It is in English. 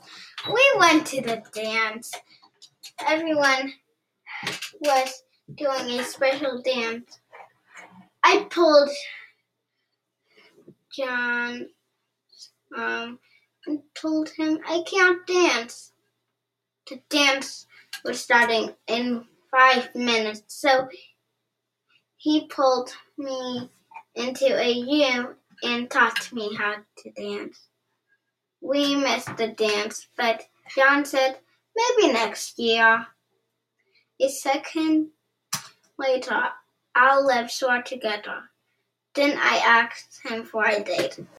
We went to the dance. Everyone was doing a special dance. I pulled John and told him I can't dance. The dance was starting in 5 minutes, so he pulled me into a room and taught me how to dance. We missed the dance, but John said maybe next year. A second later, our lips were together. Then I asked him for a date.